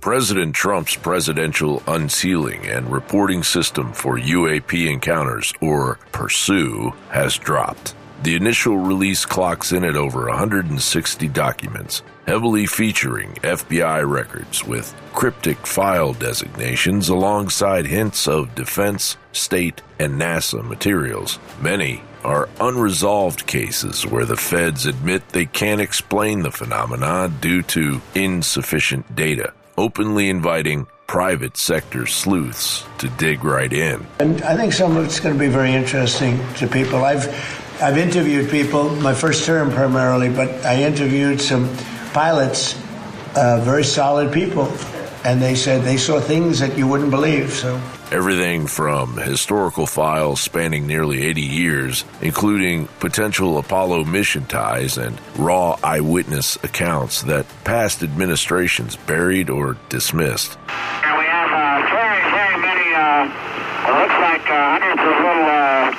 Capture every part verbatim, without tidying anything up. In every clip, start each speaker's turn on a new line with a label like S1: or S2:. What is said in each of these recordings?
S1: President Trump's presidential unsealing and reporting system for U A P encounters, or PURSUE, has dropped. The initial release clocks in at over one hundred sixty documents, heavily featuring F B I records with cryptic file designations alongside hints of defense, state, and NASA materials. Many are unresolved cases where the feds admit they can't explain the phenomena due to insufficient data, openly inviting private sector sleuths to dig right in.
S2: And I think some of it's going to be very interesting to people. I've I've interviewed people, my first term primarily, but I interviewed some pilots, uh, very solid people, and they said they saw things that you wouldn't believe. So
S1: everything from historical files spanning nearly eighty years, including potential Apollo mission ties and raw eyewitness accounts that past administrations buried or dismissed.
S3: And we have uh, very, very many, uh, it looks like uh, hundreds of little uh,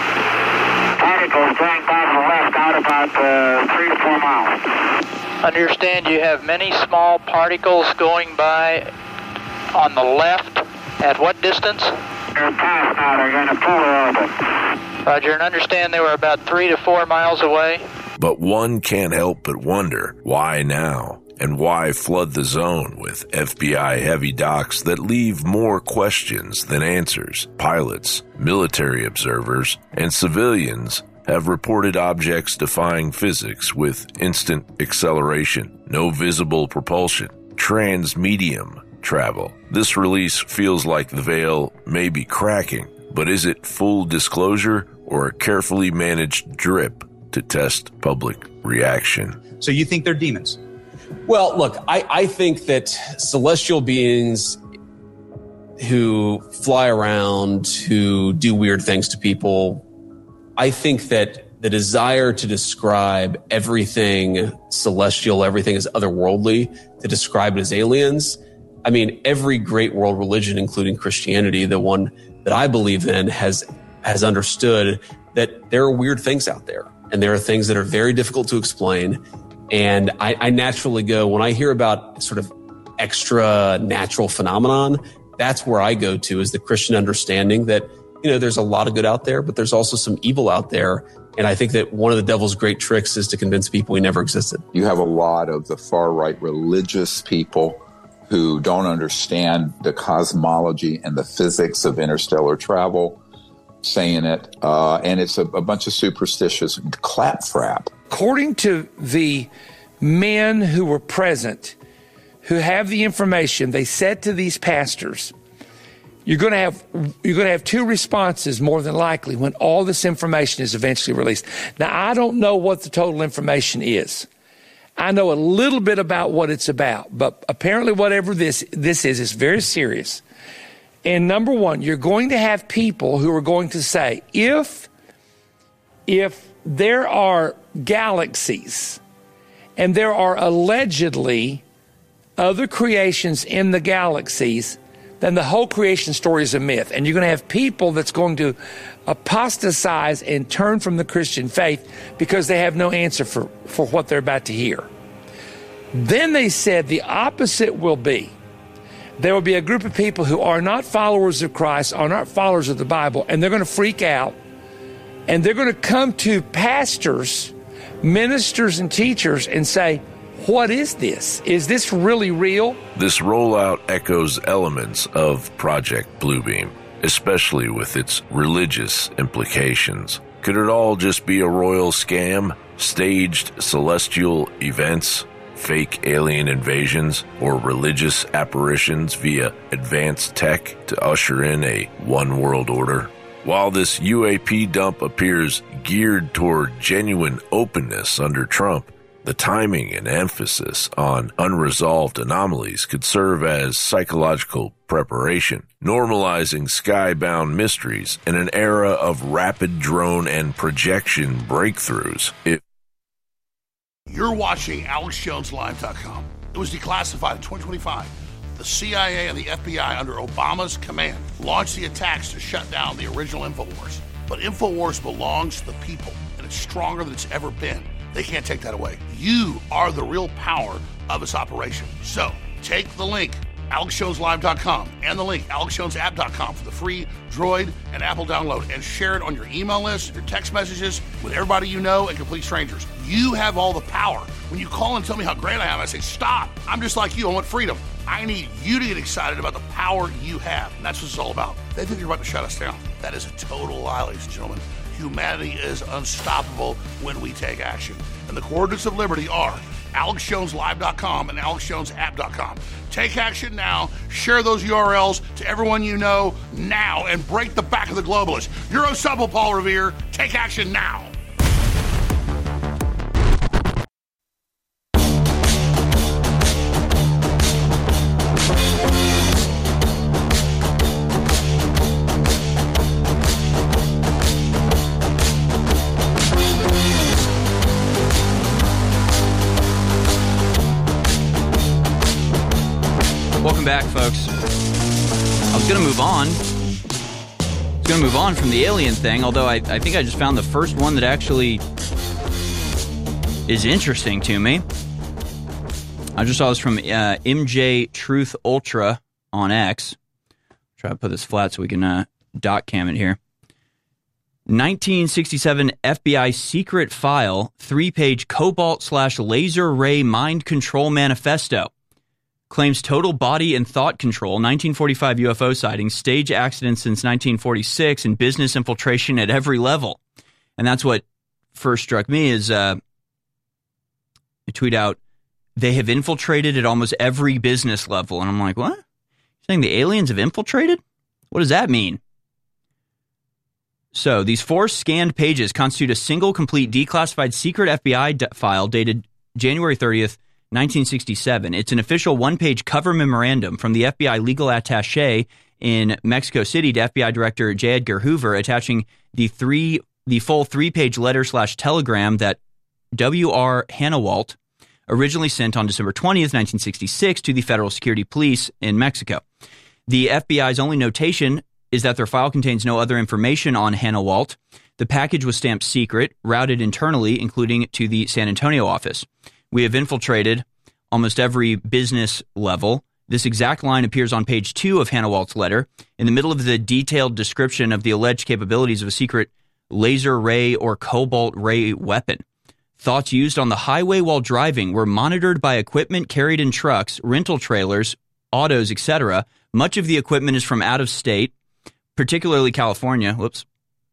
S3: particles going by to the left out about uh, three to four miles.
S4: Understand you have many small particles going by on the left. At what distance?
S3: They're past now. They're going to polar orbit.
S4: Roger, and understand they were about three to four miles away.
S1: But one can't help but wonder, why now? And why flood the zone with F B I heavy docs that leave more questions than answers? Pilots, military observers, and civilians have reported objects defying physics with instant acceleration, no visible propulsion, transmedium travel. This release feels like the veil may be cracking, but is it full disclosure or a carefully managed drip to test public reaction?
S5: So you think they're demons?
S6: Well, look, I, I think that celestial beings who fly around, who do weird things to people, I think that the desire to describe everything celestial, everything as otherworldly, to describe it as aliens, I mean, every great world religion, including Christianity, the one that I believe in, has has understood that there are weird things out there, and there are things that are very difficult to explain. And I, I naturally go, when I hear about sort of extra natural phenomenon, that's where I go to, is the Christian understanding that, you know, there's a lot of good out there, but there's also some evil out there. And I think that one of the devil's great tricks is to convince people he never existed.
S7: You have a lot of the far-right religious people who don't understand the cosmology and the physics of interstellar travel saying it. Uh, and it's a, a bunch of superstitious claptrap.
S8: According to the men who were present, who have the information, they said to these pastors, you're going to have you're going to have two responses more than likely when all this information is eventually released. Now, I don't know what the total information is. I know a little bit about what it's about, but apparently whatever this this is, is very serious. And number one, you're going to have people who are going to say, if if there are galaxies and there are allegedly other creations in the galaxies, then the whole creation story is a myth. And you're going to have people that's going to apostatize and turn from the Christian faith because they have no answer for, for what they're about to hear. Then they said the opposite will be. There will be a group of people who are not followers of Christ, are not followers of the Bible, and they're going to freak out. And they're going to come to pastors, ministers, and teachers and say, what is this? Is this really real?
S1: This rollout echoes elements of Project Bluebeam, especially with its religious implications. Could it all just be a royal scam? Staged celestial events, fake alien invasions, or religious apparitions via advanced tech to usher in a one world order? While this U A P dump appears geared toward genuine openness under Trump, the timing and emphasis on unresolved anomalies could serve as psychological preparation, normalizing skybound mysteries in an era of rapid drone and projection breakthroughs. It-
S9: You're watching Alex Jones Live dot com. It was declassified in twenty twenty-five. The C I A and the F B I, under Obama's command, launched the attacks to shut down the original InfoWars. But InfoWars belongs to the people, and it's stronger than it's ever been. They can't take that away. You are the real power of this operation. So take the link, Alex Jones Live dot com, and the link, Alex Jones App dot com, for the free Droid and Apple download, and share it on your email list, your text messages, with everybody you know and complete strangers. You have all the power. When you call and tell me how great I am, I say, stop. I'm just like you. I want freedom. I need you to get excited about the power you have. And that's what it's all about. They think you're about to shut us down. That is a total lie, ladies and gentlemen. Humanity is unstoppable when we take action. And the coordinates of liberty are Alex Jones Live dot com and Alex Jones App dot com. Take action now. Share those U R Ls to everyone you know now and break the back of the globalists. You're unstoppable, Paul Revere. Take action now.
S5: Welcome back, folks. I was going to move on. I was going to move on from the alien thing, although I, I think I just found the first one that actually is interesting to me. I just saw this from uh, M J Truth Ultra on X. Try to put this flat so we can uh, dot cam it here. nineteen sixty-seven F B I secret file, three-page cobalt slash laser ray mind control manifesto. Claims total body and thought control, nineteen forty-five U F O sightings, stage accidents since nineteen forty-six, and business infiltration at every level. And that's what first struck me is uh, I tweet out, they have infiltrated at almost every business level. And I'm like, what? You're saying the aliens have infiltrated? What does that mean? So these four scanned pages constitute a single, complete, declassified secret F B I d- file dated January thirtieth, nineteen sixty-seven. It's an official one-page cover memorandum from the F B I legal attaché in Mexico City to F B I Director J. Edgar Hoover, attaching the three the full three-page letter slash telegram that W R Hanawalt originally sent on December twentieth, nineteen sixty-six to the Federal Security Police in Mexico. The F B I's only notation is that their file contains no other information on Hanawalt. The package was stamped secret, routed internally, including to the San Antonio office. We have infiltrated almost every business level. This exact line appears on page two of Hanawalt's letter, in the middle of the detailed description of the alleged capabilities of a secret laser ray or cobalt ray weapon. Thoughts used on the highway while driving were monitored by equipment carried in trucks, rental trailers, autos, et cetera. Much of the equipment is from out of state, particularly California. Whoops.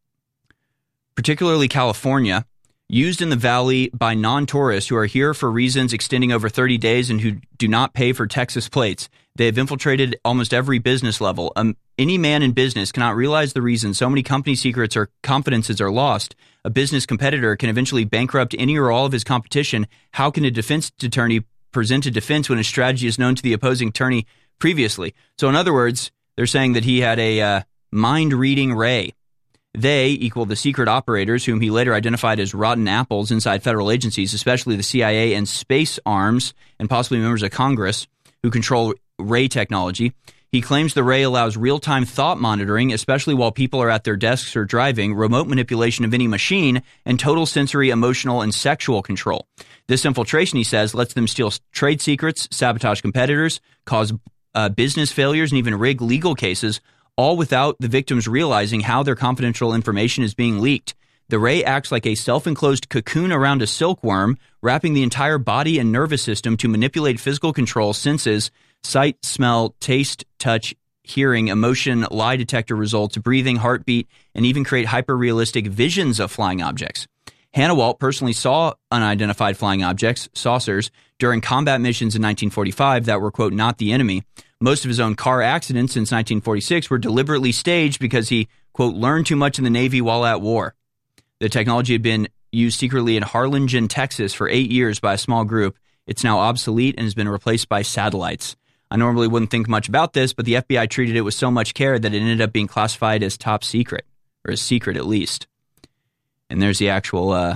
S5: Particularly California. Used in the valley by non-tourists who are here for reasons extending over thirty days and who do not pay for Texas plates. They have infiltrated almost every business level. Um, any man in business cannot realize the reason so many company secrets or confidences are lost. A business competitor can eventually bankrupt any or all of his competition. How can a defense attorney present a defense when a strategy is known to the opposing attorney previously? So in other words, they're saying that he had a uh, mind-reading ray. They equal the secret operators, whom he later identified as rotten apples inside federal agencies, especially the C I A and space arms, and possibly members of Congress, who control ray technology. He claims the ray allows real-time thought monitoring, especially while people are at their desks or driving, remote manipulation of any machine, and total sensory, emotional, and sexual control. This infiltration, he says, lets them steal trade secrets, sabotage competitors, cause uh, business failures, and even rig legal cases, all without the victims realizing how their confidential information is being leaked. The ray acts like a self-enclosed cocoon around a silkworm, wrapping the entire body and nervous system to manipulate physical control, senses, sight, smell, taste, touch, hearing, emotion, lie detector results, breathing, heartbeat, and even create hyper-realistic visions of flying objects. Hanawalt personally saw unidentified flying objects, saucers, during combat missions in nineteen forty-five that were, quote, not the enemy. Most of his own car accidents since nineteen forty-six were deliberately staged because he, quote, learned too much in the Navy while at war. The technology had been used secretly in Harlingen, Texas for eight years by a small group. It's now obsolete and has been replaced by satellites. I normally wouldn't think much about this, but the F B I treated it with so much care that it ended up being classified as top secret, or as secret at least. And there's the actual uh,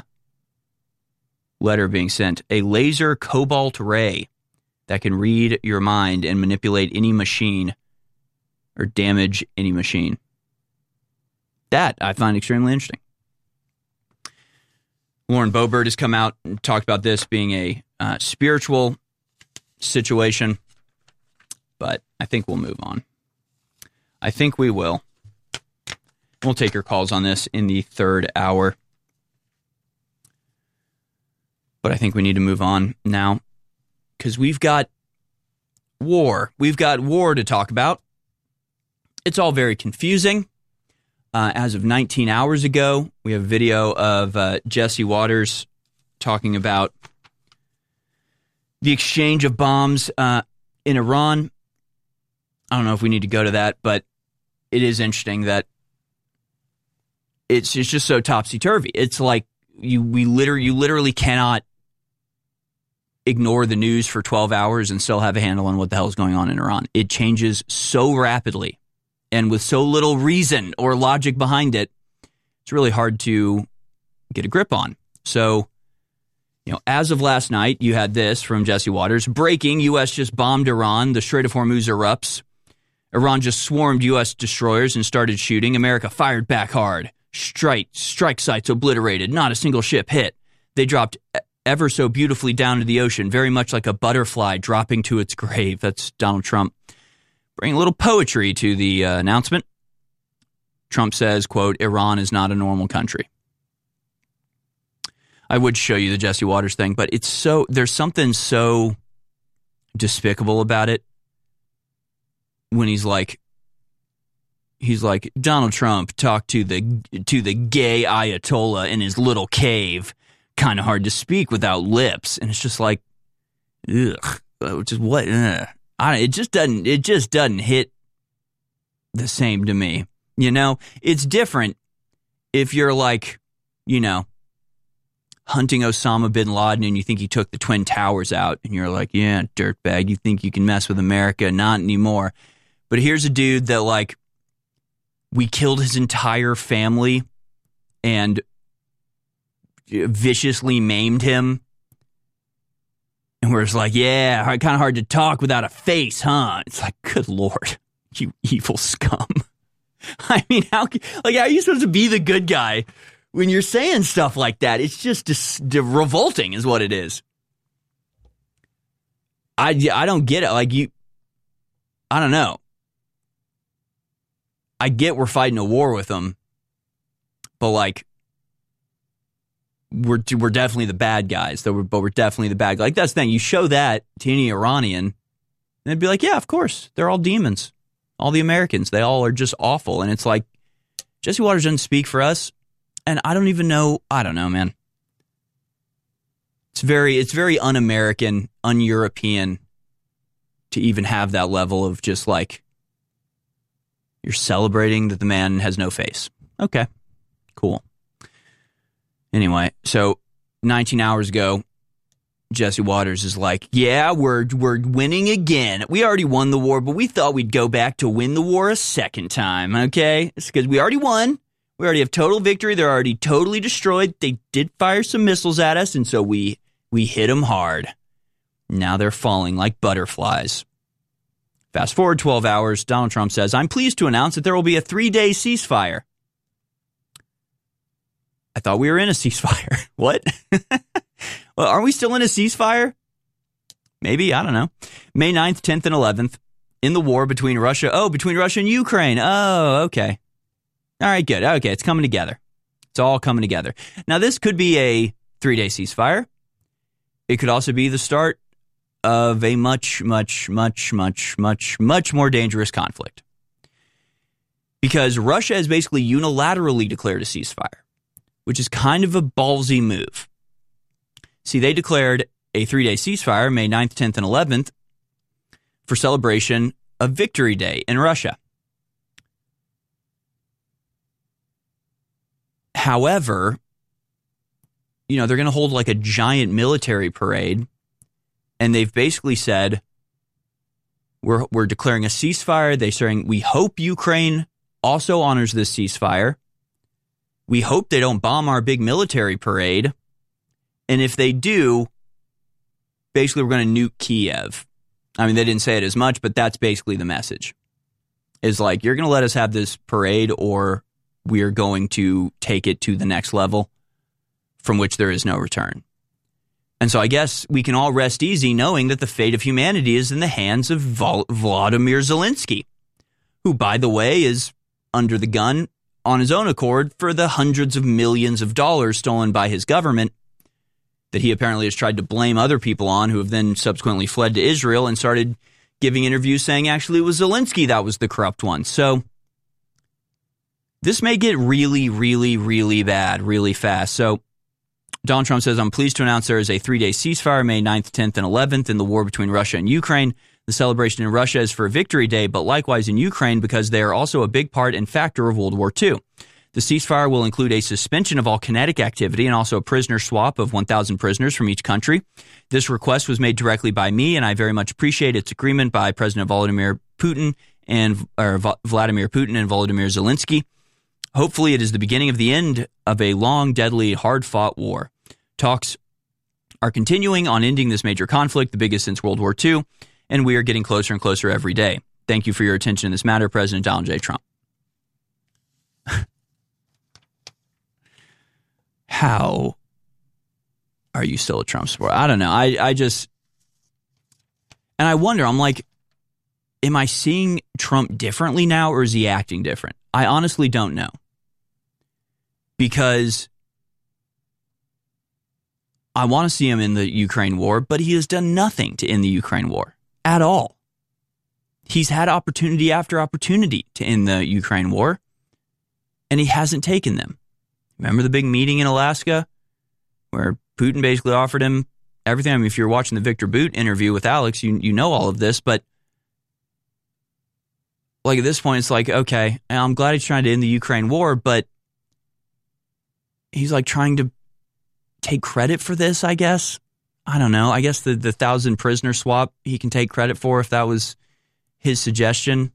S5: letter being sent. A laser cobalt ray that can read your mind and manipulate any machine or damage any machine. That I find extremely interesting. Lauren Boebert has come out and talked about this being a uh, spiritual situation. but I think we'll move on. I think we will. We'll take your calls on this in the third hour. But I think we need to move on now because we've got war. We've got war to talk about. It's all very confusing. Uh, as of nineteen hours ago, we have a video of uh, Jesse Waters talking about the exchange of bombs uh, in Iran. I don't know if we need to go to that, but it is interesting that it's, it's just so topsy-turvy. It's like you we literally you literally cannot ignore the news for twelve hours and still have a handle on what the hell is going on in Iran. It changes so rapidly and with so little reason or logic behind it, it's really hard to get a grip on. So, you know, as of last night, you had this from Jesse Waters. Breaking, U S just bombed Iran. The Strait of Hormuz erupts. Iran just swarmed U S destroyers and started shooting. America fired back hard. Strike, strike sites obliterated. Not a single ship hit. They dropped ever so beautifully down to the ocean, very much like a butterfly dropping to its grave. That's Donald Trump. Bring a little poetry to the uh, announcement. Trump says, quote, Iran is not a normal country. I would show you the Jesse Waters thing, but it's so, there's something so despicable about it when he's like, he's like, Donald Trump talked to the, to the gay Ayatollah in his little cave. Kind of hard to speak without lips. And it's just like, ugh, just what? Ugh. I, it just doesn't, it just doesn't hit the same to me. You know, it's different if you're like, you know, hunting Osama bin Laden and you think he took the Twin Towers out and you're like, yeah, dirtbag, you think you can mess with America? Not anymore. But here's a dude that like, we killed his entire family and viciously maimed him. And we're just like, yeah, kind of hard to talk without a face, huh? It's like, good Lord, you evil scum. I mean, how, like, how are you supposed to be the good guy when you're saying stuff like that? It's just dis- dis- revolting is what it is. I, I don't get it. Like, you, I don't know. I get we're fighting a war with them, but like, we're we're definitely the bad guys. Though, but we're definitely the bad guys. Like that's the thing. You show that to any Iranian, and they'd be like, "Yeah, of course, they're all demons. All the Americans, they all are just awful." And it's like Jesse Waters doesn't speak for us, and I don't even know. I don't know, man. It's very it's very un-American, un-European to even have that level of just like you're celebrating that the man has no face. Okay, cool. Anyway, so nineteen hours ago, Jesse Waters is like, yeah, we're we're winning again. We already won the war, but we thought we'd go back to win the war a second time, okay? It's because we already won. We already have total victory. They're already totally destroyed. They did fire some missiles at us, and so we we hit them hard. Now they're falling like butterflies. Fast forward twelve hours, Donald Trump says, I'm pleased to announce that there will be a three-day ceasefire. I thought we were in a ceasefire. What? Well, are we still in a ceasefire? Maybe, I don't know. May ninth, tenth, and eleventh in the war between Russia. Oh, between Russia and Ukraine. Oh, okay. All right, good. Okay, it's coming together. It's all coming together. Now, this could be a three-day ceasefire. It could also be the start of a much, much, much, much, much, much more dangerous conflict. Because Russia has basically unilaterally declared a ceasefire, which is kind of a ballsy move. See, they declared a three-day ceasefire, May ninth, tenth, and eleventh, for celebration of Victory Day in Russia. However, you know, they're going to hold like a giant military parade, and they've basically said, we're we're declaring a ceasefire. They're saying, we hope Ukraine also honors this ceasefire. We hope they don't bomb our big military parade. And if they do, basically we're going to nuke Kiev. I mean, they didn't say it as much, but that's basically the message. Is like, you're going to let us have this parade or we're going to take it to the next level from which there is no return. And so I guess we can all rest easy knowing that the fate of humanity is in the hands of Vol- Volodymyr Zelensky, who, by the way, is under the gun on his own accord for the hundreds of millions of dollars stolen by his government that he apparently has tried to blame other people on, who have then subsequently fled to Israel and started giving interviews saying actually it was Zelensky that was the corrupt one. So this may get really, really, really bad really fast. So Donald Trump says, I'm pleased to announce there is a three-day ceasefire, May ninth, tenth, and eleventh, in the war between Russia and Ukraine. The celebration in Russia is for Victory Day, but likewise in Ukraine because they are also a big part and factor of World War Two. The ceasefire will include a suspension of all kinetic activity and also a prisoner swap of one thousand prisoners from each country. This request was made directly by me, and I very much appreciate its agreement by President Vladimir Putin and or Vladimir Putin and Volodymyr Zelensky. Hopefully it is the beginning of the end of a long, deadly, hard-fought war. Talks are continuing on ending this major conflict, the biggest since World War Two, and we are getting closer and closer every day. Thank you for your attention in this matter, President Donald J. Trump. How are you still a Trump supporter? I don't know. I, I just, and I wonder, I'm like, am I seeing Trump differently now, or is he acting different? I honestly don't know. Because I want to see him in the Ukraine war, but he has done nothing to end the Ukraine war at all. He's had opportunity after opportunity to end the Ukraine war, and he hasn't taken them. Remember the big meeting in Alaska where Putin basically offered him everything? I mean, if you're watching the Victor Boot interview with Alex, you you know all of this, but like at this point, it's like, okay, I'm glad he's trying to end the Ukraine war, but he's like trying to take credit for this, I guess. I don't know. I guess the, the thousand prisoner swap he can take credit for if that was his suggestion.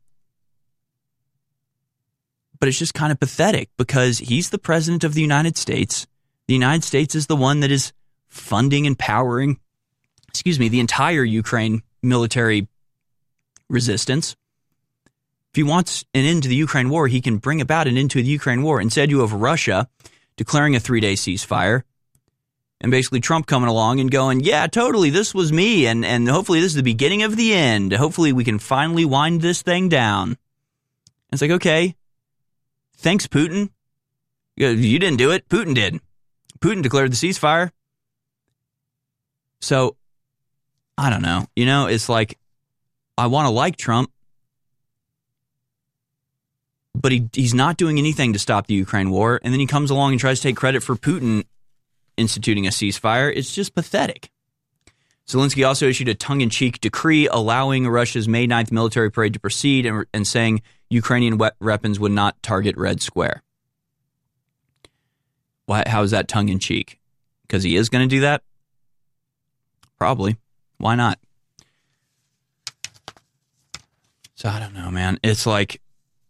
S5: But it's just kind of pathetic because he's the president of the United States. The United States is the one that is funding and powering, excuse me, the entire Ukraine military resistance. If he wants an end to the Ukraine war, he can bring about an end to the Ukraine war. Instead, you have Russia declaring a three-day ceasefire and basically Trump coming along and going, yeah, totally, this was me, and, and hopefully this is the beginning of the end. Hopefully we can finally wind this thing down. And it's like, okay, thanks, Putin. You didn't do it. Putin did. Putin declared the ceasefire. So, I don't know. You know, it's like, I want to like Trump, but he he's not doing anything to stop the Ukraine war, and then he comes along and tries to take credit for Putin instituting a ceasefire. It's just pathetic. Zelensky also issued a tongue-in-cheek decree allowing Russia's May ninth military parade to proceed and, and saying Ukrainian we- weapons would not target Red Square. Why, how is that tongue-in-cheek? Because he is going to do that? Probably. Why not? So I don't know, man. It's like,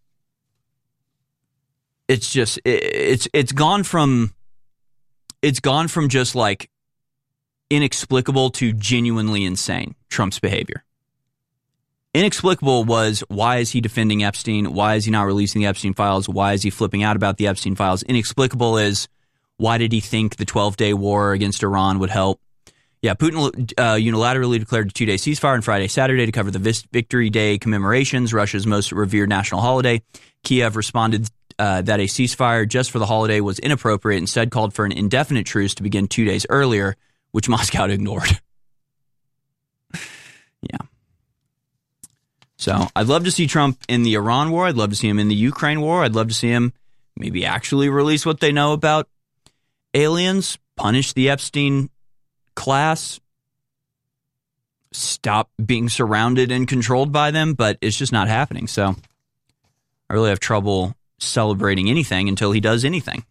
S5: it's just, it, it's it's gone from, it's gone from just like inexplicable to genuinely insane, Trump's behavior. Inexplicable was, why is he defending Epstein? Why is he not releasing the Epstein files? Why is he flipping out about the Epstein files? Inexplicable is, why did he think the twelve-day war against Iran would help? Yeah, Putin uh, unilaterally declared a two-day ceasefire on Friday, Saturday to cover the Victory Day commemorations, Russia's most revered national holiday. Kiev responded uh, that a ceasefire just for the holiday was inappropriate, instead called for an indefinite truce to begin two days earlier, which Moscow ignored. Yeah. So I'd love to see Trump in the Iran war. I'd love to see him in the Ukraine war. I'd love to see him maybe actually release what they know about aliens, punish the Epstein class, stop being surrounded and controlled by them, but it's just not happening. So I really have trouble celebrating anything until he does anything.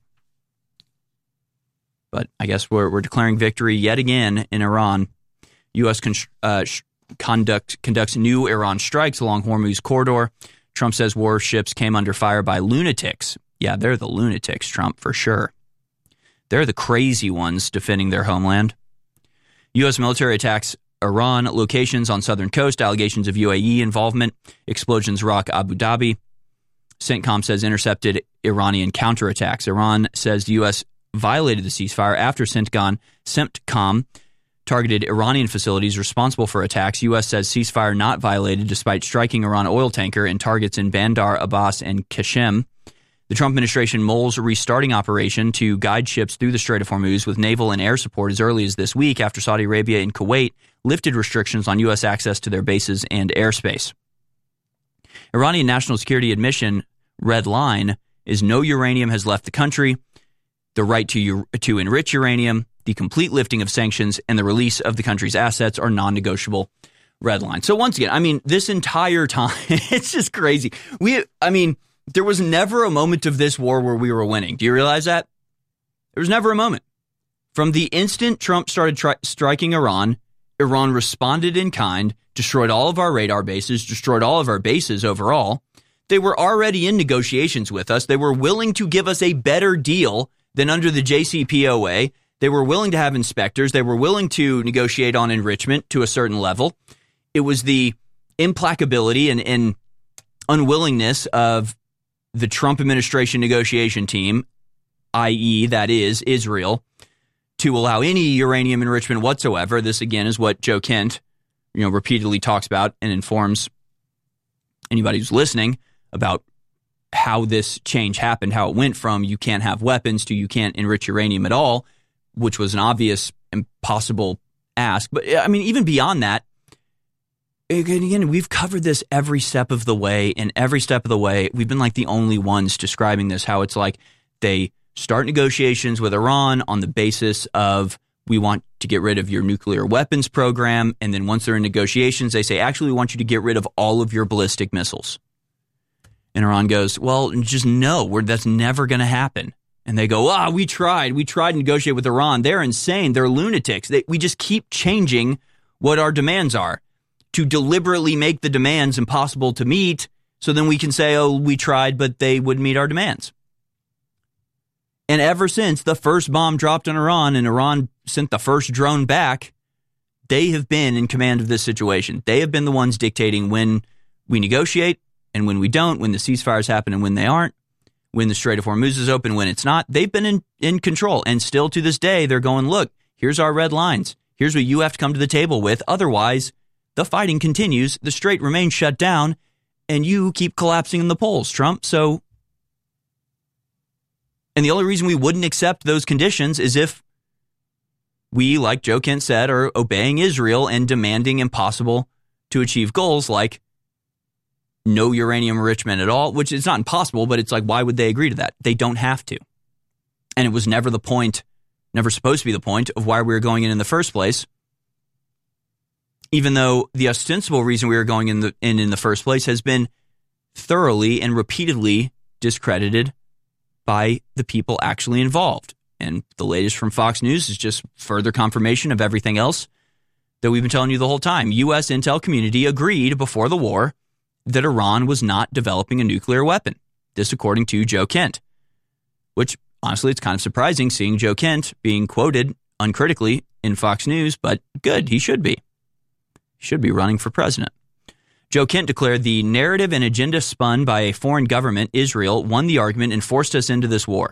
S5: But I guess we're we're declaring victory yet again in Iran. U S con- uh, conduct conducts new Iran strikes along Hormuz corridor. Trump says warships came under fire by lunatics. Yeah, they're the lunatics, Trump, for sure. They're the crazy ones defending their homeland. U S military attacks Iran locations on southern coast. Allegations of U A E involvement. Explosions rock Abu Dhabi. CENTCOM says intercepted Iranian counterattacks. Iran says the U S violated the ceasefire after CENTCOM, CENTCOM targeted Iranian facilities responsible for attacks. U S says ceasefire not violated despite striking Iran oil tanker and targets in Bandar Abbas and Qashem. The Trump administration mulls a restarting operation to guide ships through the Strait of Hormuz with naval and air support as early as this week after Saudi Arabia and Kuwait lifted restrictions on U S access to their bases and airspace. Iranian national security admission red line is no uranium has left the country, the right to to enrich uranium, the complete lifting of sanctions, and the release of the country's assets are non-negotiable red lines. So once again, I mean, this entire time, it's just crazy. We, I mean, there was never a moment of this war where we were winning. Do you realize that? There was never a moment. From the instant Trump started tri- striking Iran, Iran responded in kind, destroyed all of our radar bases, destroyed all of our bases overall. They were already in negotiations with us. They were willing to give us a better deal than under the J C P O A. They were willing to have inspectors. They were willing to negotiate on enrichment to a certain level. It was the implacability and, and unwillingness of the Trump administration negotiation team, that is, that is Israel, to allow any uranium enrichment whatsoever. This, again, is what Joe Kent, you know, repeatedly talks about and informs anybody who's listening about how this change happened, how it went from you can't have weapons to you can't enrich uranium at all, which was an obvious, impossible ask. But, I mean, even beyond that, again, we've covered this every step of the way, and every step of the way, we've been like the only ones describing this, how it's like they start negotiations with Iran on the basis of we want to get rid of your nuclear weapons program, and then once they're in negotiations, they say, actually, we want you to get rid of all of your ballistic missiles. And Iran goes, well, just no, we're, that's never going to happen. And they go, ah, we tried. We tried to negotiate with Iran. They're insane. They're lunatics. They, we just keep changing what our demands are to deliberately make the demands impossible to meet. So then we can say, oh, we tried, but they wouldn't meet our demands. And ever since the first bomb dropped on Iran and Iran sent the first drone back, they have been in command of this situation. They have been the ones dictating when we negotiate and when we don't, when the ceasefires happen and when they aren't, when the Strait of Hormuz is open, when it's not. They've been in, in control. And still to this day, they're going, look, here's our red lines. Here's what you have to come to the table with. Otherwise, the fighting continues. The Strait remains shut down, and you keep collapsing in the polls, Trump. So, and the only reason we wouldn't accept those conditions is if we, like Joe Kent said, are obeying Israel and demanding impossible to achieve goals like no uranium enrichment at all, which is not impossible, but it's like, why would they agree to that? They don't have to. And it was never the point, never supposed to be the point of why we were going in in the first place, even though the ostensible reason we were going in the, in, in the first place has been thoroughly and repeatedly discredited by the people actually involved. And the latest from Fox News is just further confirmation of everything else that we've been telling you the whole time. U S intel community agreed before the war that Iran was not developing a nuclear weapon. This according to Joe Kent, which honestly, it's kind of surprising seeing Joe Kent being quoted uncritically in Fox News, but good, he should be. He should be running for president. Joe Kent declared the narrative and agenda spun by a foreign government, Israel, won the argument and forced us into this war.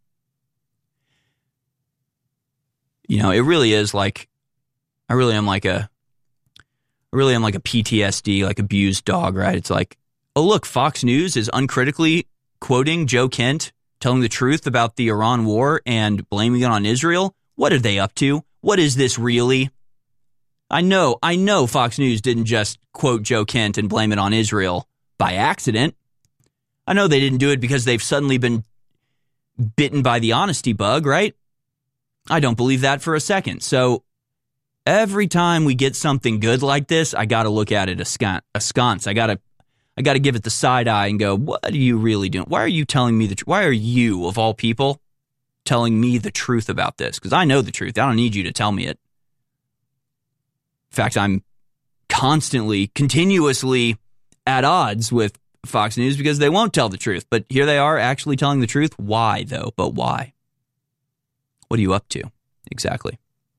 S5: You know, it really is like, I really am like a, I really am like a P T S D, like abused dog, right? It's like, oh, look, Fox News is uncritically quoting Joe Kent, telling the truth about the Iran war and blaming it on Israel. What are they up to? What is this really? I know, I know Fox News didn't just quote Joe Kent and blame it on Israel by accident. I know they didn't do it because they've suddenly been bitten by the honesty bug, right? I don't believe that for a second. So every time we get something good like this, I got to look at it askance. I got to I got to give it the side eye and go, what are you really doing? Why are you telling me the truth? Why are you, of all people, telling me the truth about this? Because I know the truth. I don't need you to tell me it. In fact, I'm constantly, continuously at odds with Fox News because they won't tell the truth. But here they are actually telling the truth. Why, though? But why? What are you up to? Exactly.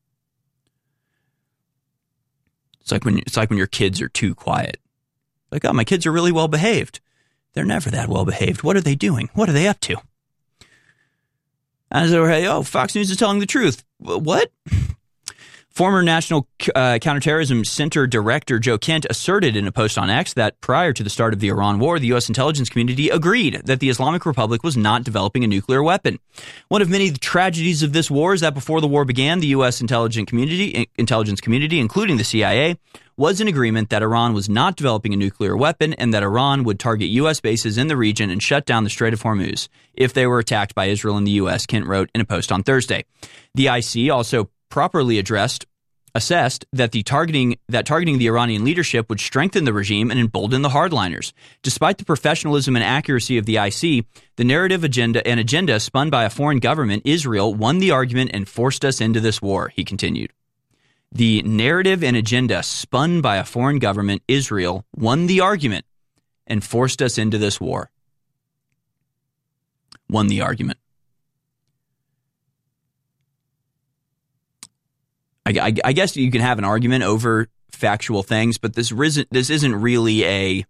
S5: It's like when it's like when your kids are too quiet. Like, oh, my kids are really well behaved. They're never that well behaved. What are they doing? What are they up to? And so, hey, oh, Fox News is telling the truth. What? Former National uh, Counterterrorism Center Director Joe Kent asserted in a post on X that prior to the start of the Iran war, the U S intelligence community agreed that the Islamic Republic was not developing a nuclear weapon. One of many tragedies of this war is that before the war began, the U S intelligence community, intelligence community, including the C I A, was in agreement that Iran was not developing a nuclear weapon and that Iran would target U S bases in the region and shut down the Strait of Hormuz if they were attacked by Israel and the U S, Kent wrote in a post on Thursday. The I C also properly addressed, assessed that the targeting that targeting the Iranian leadership would strengthen the regime and embolden the hardliners. Despite the professionalism and accuracy of the I C, the narrative agenda and agenda spun by a foreign government, Israel, won the argument and forced us into this war, he continued. The narrative and agenda spun by a foreign government, Israel, won the argument and forced us into this war. Won the argument. I, I, I guess you can have an argument over factual things, but this isn't, this isn't really a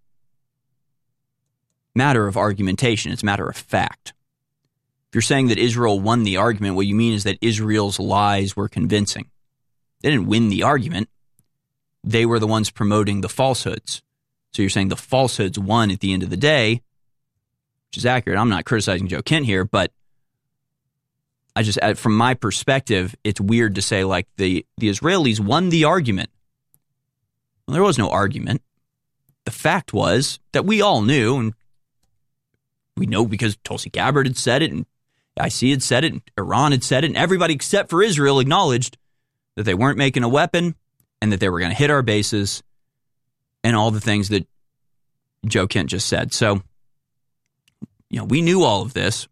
S5: matter of argumentation. It's a matter of fact. If you're saying that Israel won the argument, what you mean is that Israel's lies were convincing. They didn't win the argument. They were the ones promoting the falsehoods. So you're saying the falsehoods won at the end of the day, which is accurate. I'm not criticizing Joe Kent here, but I just, from my perspective, it's weird to say like the, the Israelis won the argument. Well, there was no argument. The fact was that we all knew, and we know because Tulsi Gabbard had said it, and I C had said it, and Iran had said it, and everybody except for Israel acknowledged that they weren't making a weapon and that they were going to hit our bases and all the things that Joe Kent just said. So, you know, we knew all of this.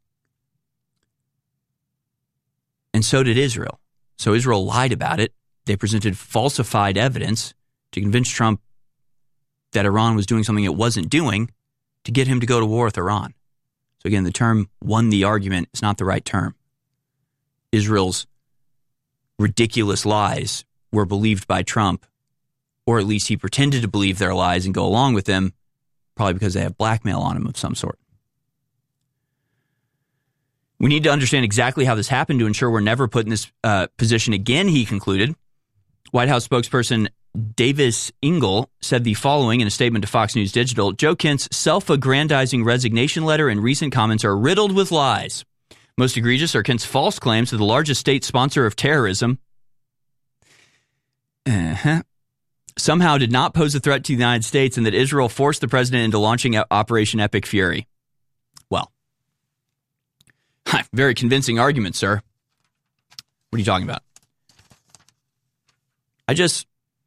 S5: And so did Israel. So Israel lied about it. They presented falsified evidence to convince Trump that Iran was doing something it wasn't doing to get him to go to war with Iran. So again, the term won the argument is not the right term. Israel's ridiculous lies were believed by Trump, or at least he pretended to believe their lies and go along with them, probably because they have blackmail on him of some sort. We need to understand exactly how this happened to ensure we're never put in this uh, position again, he concluded. White House spokesperson Davis Ingle said the following in a statement to Fox News Digital: Joe Kent's self-aggrandizing resignation letter and recent comments are riddled with lies. Most egregious are Kent's false claims to the largest state sponsor of terrorism uh-huh. somehow did not pose a threat to the United States and that Israel forced the president into launching Operation Epic Fury. Well, very convincing argument, sir. What are you talking about? I just...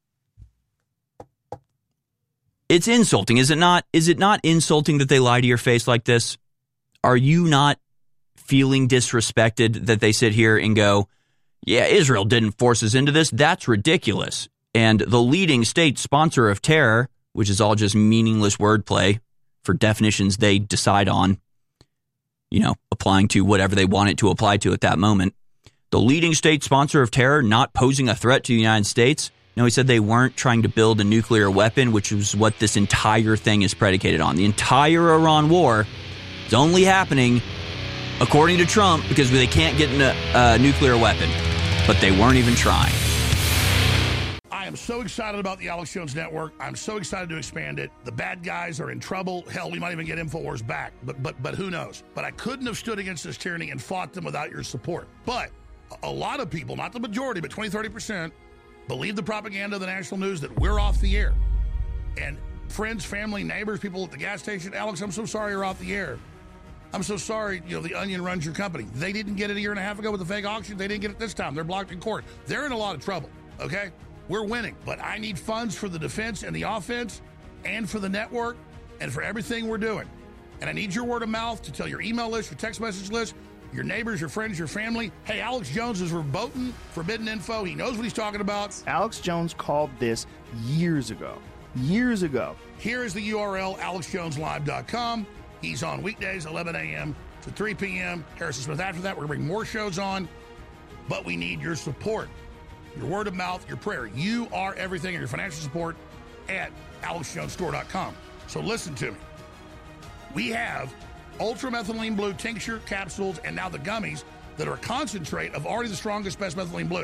S5: It's insulting, is it not? Is it not insulting that they lie to your face like this? Are you not feeling disrespected that they sit here and go, yeah, Israel didn't force us into this? That's ridiculous. And the leading state sponsor of terror, which is all just meaningless wordplay for definitions they decide on, you know, applying to whatever they want it to apply to at that moment. The leading state sponsor of terror not posing a threat to the United States. No, he said they weren't trying to build a nuclear weapon, which is what this entire thing is predicated on. The entire Iran war is only happening, according to Trump, because they can't get a uh, nuclear weapon. But they weren't even trying.
S9: I am so excited about the Alex Jones Network. I'm so excited to expand it. The bad guys are in trouble. Hell, we might even get InfoWars back, but but but who knows? But I couldn't have stood against this tyranny and fought them without your support. But a lot of people, not the majority, but twenty, thirty percent, believe the propaganda of the national news that we're off the air. And friends, family, neighbors, people at the gas station, Alex, I'm so sorry you're off the air. I'm so sorry, you know, the Onion runs your company. They didn't get it a year and a half ago with the fake auction. They didn't get it this time. They're blocked in court. They're in a lot of trouble, okay? We're winning, but I need funds for the defense and the offense and for the network and for everything we're doing. And I need your word of mouth to tell your email list, your text message list, your neighbors, your friends, your family. Hey, Alex Jones is verboten forbidden info. He knows what he's talking about.
S10: Alex Jones called this years ago. Years ago.
S9: Here is the U R L, alex jones live dot com. He's on weekdays, eleven a.m. to three p.m. Harrison Smith after that. We're going to bring more shows on, but we need your support. Your word of mouth, your prayer. You are everything, and your financial support at alex jones store dot com. So listen to me. We have ultramethylene blue tincture, capsules, and now the gummies that are a concentrate of already the strongest, best methylene blue.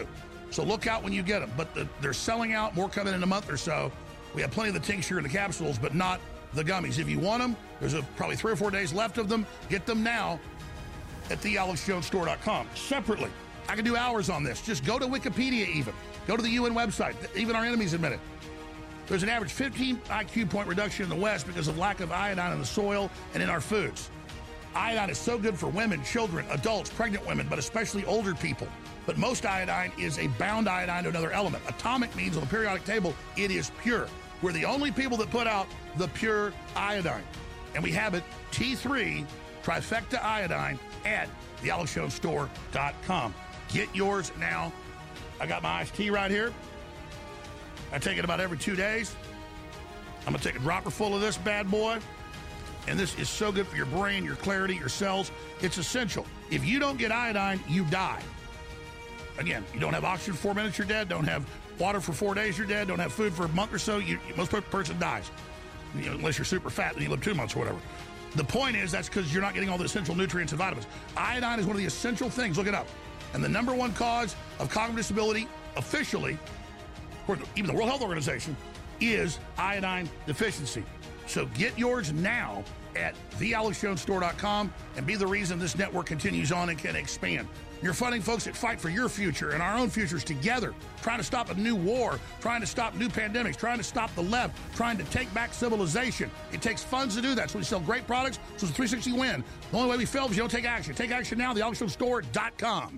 S9: So look out when you get them. But the, they're selling out, more coming in a month or so. We have plenty of the tincture and the capsules, but not the gummies. If you want them, there's a, probably three or four days left of them. Get them now at the alex jones store dot com. Separately, I can do hours on this. Just go to Wikipedia even. Go to the U N website. Even our enemies admit it. There's an average fifteen I Q point reduction in the West because of lack of iodine in the soil and in our foods. Iodine is so good for women, children, adults, pregnant women, but especially older people. But most iodine is a bound iodine to another element. Atomic means on the periodic table, it is pure. We're the only people that put out the pure iodine. And we have it, T three trifecta iodine at the alex jones store dot com. Get yours now. I got my iced tea right here. I take it about every two days. I'm going to take a dropper full of this bad boy. And this is so good for your brain, your clarity, your cells. It's essential. If you don't get iodine, you die. Again, you don't have oxygen for four minutes, you're dead. Don't have water for four days, you're dead. Don't have food for a month or so, you, most person dies. You know, unless you're super fat, then you live two months or whatever. The point is that's because you're not getting all the essential nutrients and vitamins. Iodine is one of the essential things. Look it up. And the number one cause of cognitive disability, officially, according to even the World Health Organization, is iodine deficiency. So get yours now at the alex jones store dot com and be the reason this network continues on and can expand. You're funding folks that fight for your future and our own futures together, trying to stop a new war, trying to stop new pandemics, trying to stop the left, trying to take back civilization. It takes funds to do that. So we sell great products. So it's a three sixty win. The only way we fail is you don't take action. Take action now, the alex jones store dot com.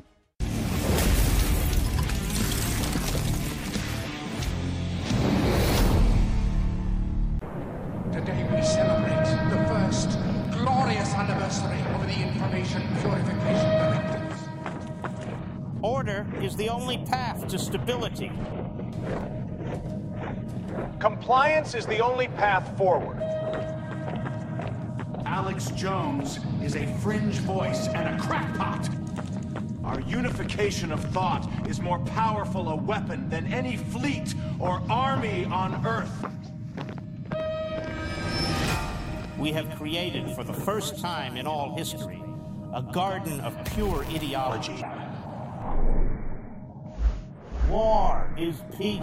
S11: Today we celebrate the first glorious anniversary of the Information Purification Directives.
S12: Order is the only path to stability.
S13: Compliance is the only path forward.
S14: Alex Jones is a fringe voice and a crackpot. Our unification of thought is more powerful a weapon than any fleet or army on Earth.
S12: We have created, for the first time in all history, a garden of pure ideology. War is peace.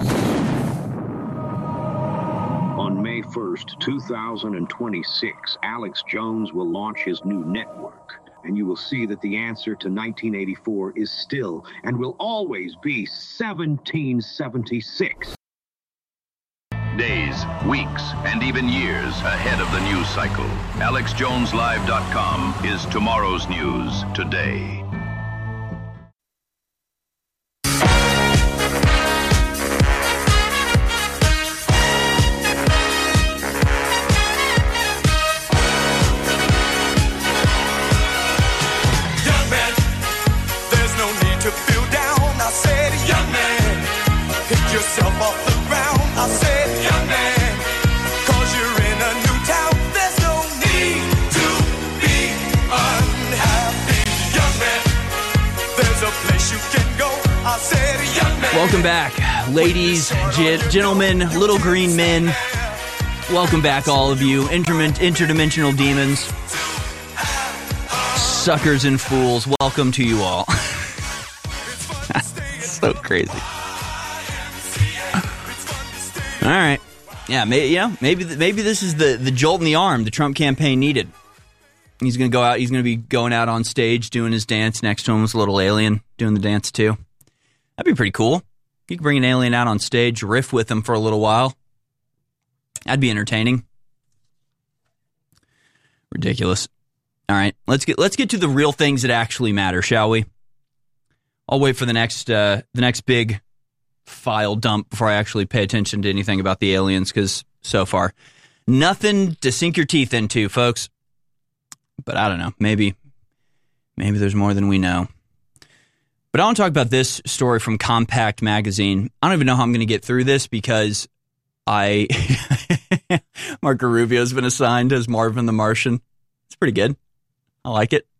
S15: On May first, two thousand twenty-six, Alex Jones will launch his new network, and you will see that the answer to nineteen eighty-four is still and will always be seventeen seventy-six.
S16: Days, weeks, and even years ahead of the news cycle. alex jones live dot com is tomorrow's news today.
S17: Young man, there's no need to feel down. I said, young man, pick yourself off the ground. I said, young man, cause you're in a new town. There's no need to be unhappy. Young man, there's a place you can go. I said, young man.
S5: Welcome back, ladies, ge- gentlemen, little green men. Welcome back, all of you, intermin- interdimensional demons, suckers and fools. Welcome to you all. So crazy. All right. Yeah, may, yeah, maybe maybe this is the, the jolt in the arm the Trump campaign needed. He's going to go out. He's going to be going out on stage doing his dance. Next to him was a little alien doing the dance too. That'd be pretty cool. You could bring an alien out on stage, riff with him for a little while. That'd be entertaining. Ridiculous. All right, let's get let's get to the real things that actually matter, shall we? I'll wait for the next uh, the next big file dump before I actually pay attention to anything about the aliens, because so far, nothing to sink your teeth into, folks. But I don't know. Maybe, maybe there's more than we know. But I want to talk about this story from Compact Magazine. I don't even know how I'm going to get through this because I Marco Rubio's been assigned as Marvin the Martian. It's pretty good. I like it.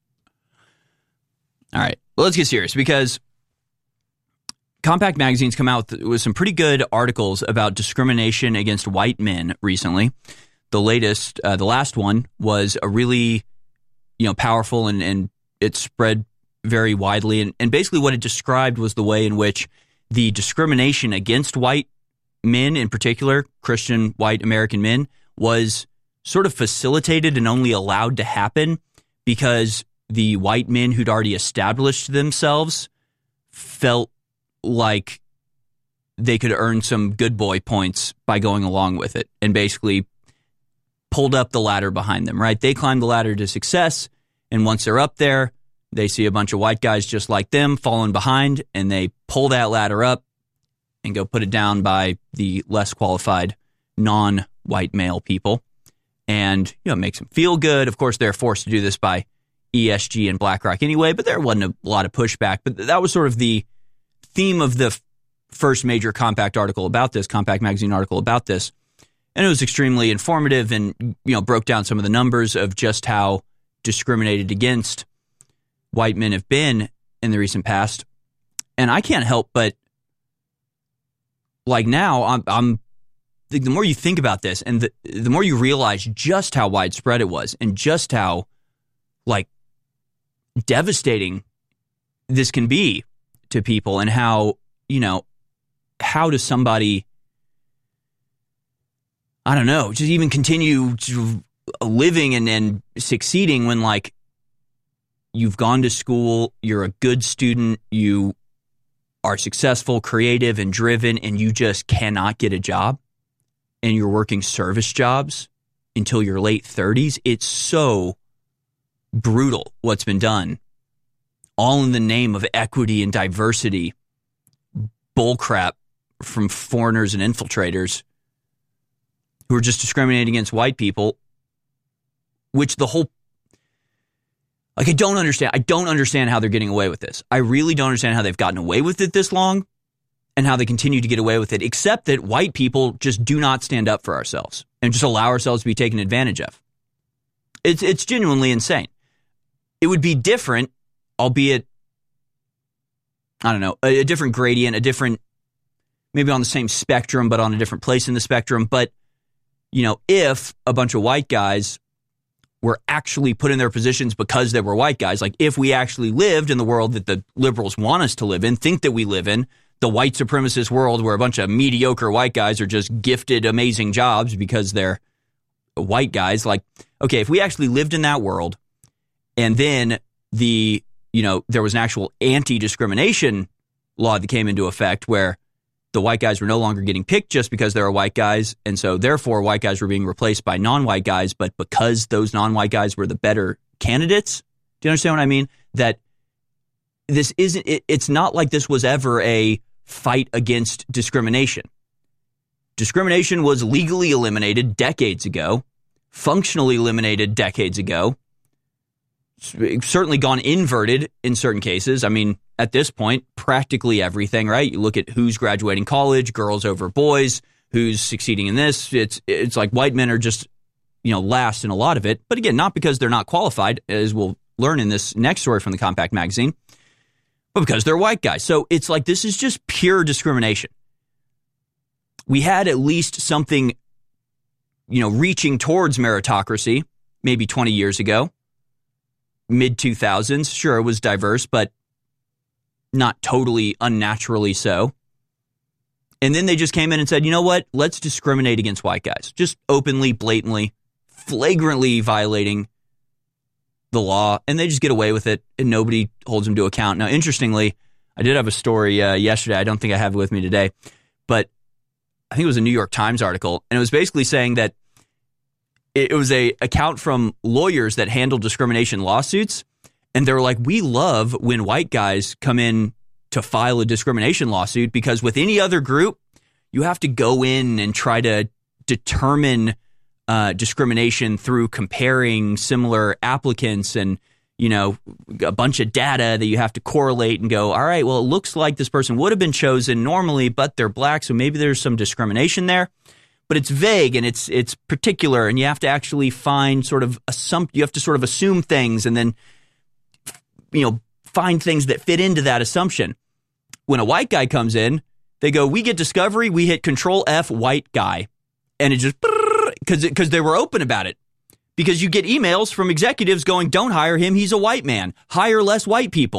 S5: All right, well, let's get serious because Compact Magazine's come out with, with some pretty good articles about discrimination against white men recently. The latest, uh, the last one was a really, you know, powerful and, and it spread very widely. And, and basically what it described was the way in which the discrimination against white men, in particular, Christian white American men, was sort of facilitated and only allowed to happen because the white men who'd already established themselves felt like they could earn some good boy points by going along with it and basically pulled up the ladder behind them, right? They climbed the ladder to success, and once they're up there, they see a bunch of white guys just like them falling behind, and they pull that ladder up and go put it down by the less qualified non-white male people. And, you know, it makes them feel good. Of course, they're forced to do this by E S G and BlackRock anyway, but there wasn't a lot of pushback. But that was sort of the theme of the f- first major Compact article about this, Compact Magazine article about this. And it was extremely informative and, you know, broke down some of the numbers of just how discriminated against white men have been in the recent past. And I can't help but, like, now I'm, I'm the, the more you think about this and the, the more you realize just how widespread it was and just how, like, devastating this can be to people, and how, you know, how does somebody, I don't know, just even continue to living and, and succeeding when, like, you've gone to school, you're a good student, you are successful, creative, and driven, and you just cannot get a job, and you're working service jobs until your late thirties. It's so brutal what's been done, all in the name of equity and diversity, bullcrap from foreigners and infiltrators who are just discriminating against white people, which the whole, like, I don't understand. I don't understand how they're getting away with this. I really don't understand how they've gotten away with it this long and how they continue to get away with it, except that white people just do not stand up for ourselves and just allow ourselves to be taken advantage of. It's it's genuinely insane. It would be different, albeit, I don't know, a, a different gradient, a different, maybe on the same spectrum, but on a different place in the spectrum. But, you know, if a bunch of white guys were actually put in their positions because they were white guys, like if we actually lived in the world that the liberals want us to live in, think that we live in, the white supremacist world where a bunch of mediocre white guys are just gifted amazing jobs because they're white guys. Like, okay, if we actually lived in that world, and then the, you know, there was an actual anti-discrimination law that came into effect where the white guys were no longer getting picked just because they were white guys, and so therefore white guys were being replaced by non-white guys, but because those non-white guys were the better candidates. Do you understand what I mean? That this isn't, it, it's not like this was ever a fight against discrimination. Discrimination was legally eliminated decades ago, functionally eliminated decades ago, certainly gone inverted in certain cases. I mean, at this point, practically everything, right? You look at who's graduating college, girls over boys, who's succeeding in this. It's it's like white men are just, you know, last in a lot of it. But again, not because they're not qualified, as we'll learn in this next story from the Compact Magazine, but because they're white guys. So it's like this is just pure discrimination. We had at least something, you know, reaching towards meritocracy maybe twenty years ago, mid two thousands. Sure, it was diverse, but not totally unnaturally so. And then they just came in and said, you know what? Let's discriminate against white guys. Just openly, blatantly, flagrantly violating the law. And they just get away with it and nobody holds them to account. Now, interestingly, I did have a story uh, yesterday. I don't think I have it with me today, but I think it was a New York Times article. And it was basically saying that it, it was a account from lawyers that handle discrimination lawsuits. And they were like, we love when white guys come in to file a discrimination lawsuit because with any other group, you have to go in and try to determine uh, discrimination through comparing similar applicants and, you know, a bunch of data that you have to correlate and go, all right, well, it looks like this person would have been chosen normally, but they're black, so maybe there's some discrimination there. But it's vague and it's it's particular, and you have to actually find sort of assump- you have to sort of assume things and then, you know, find things that fit into that assumption. When a white guy comes in, they go, we get discovery, we hit control F white guy. And it just, because because they were open about it. Because you get emails from executives going, don't hire him, he's a white man. Hire less white people.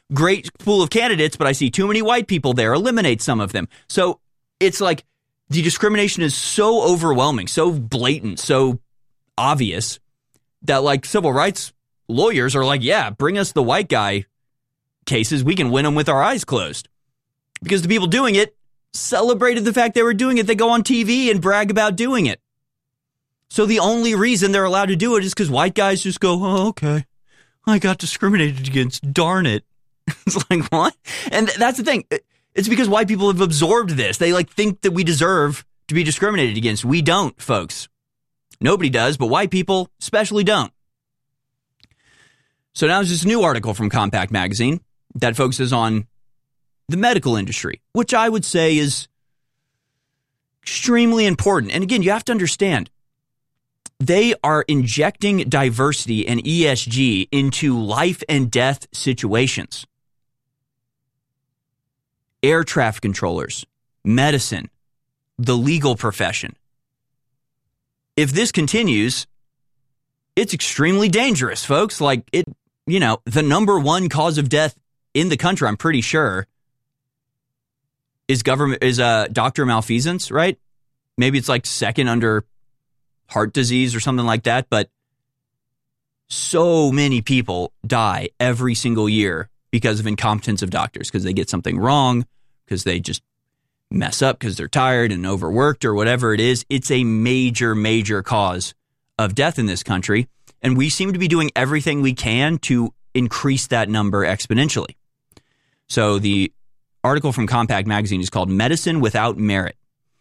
S5: great pool of candidates, but I see too many white people there. Eliminate some of them. So it's like the discrimination is so overwhelming, so blatant, so obvious that like civil rights lawyers are like, yeah, bring us the white guy cases. We can win them with our eyes closed. Because the people doing it celebrated the fact they were doing it. They go on T V and brag about doing it. So the only reason they're allowed to do it is because white guys just go, oh, okay, I got discriminated against. Darn it. It's like, what? And th- that's the thing. It's because white people have absorbed this. They like think that we deserve to be discriminated against. We don't, folks. Nobody does, but white people especially don't. So now there's this new article from Compact Magazine that focuses on the medical industry, which I would say is extremely important. And again, you have to understand, they are injecting diversity and E S G into life and death situations. Air traffic controllers, medicine, the legal profession. If this continues, it's extremely dangerous, folks. Like it, you know, the number one cause of death in the country, I'm pretty sure, is government is uh, doctor malfeasance, right? Maybe it's like second under heart disease or something like that. But so many people die every single year because of incompetence of doctors, because they get something wrong, because they just mess up because they're tired and overworked or whatever it is. It's a major, major cause of death in this country. And we seem to be doing everything we can to increase that number exponentially. So the article from Compact Magazine is called Medicine Without Merit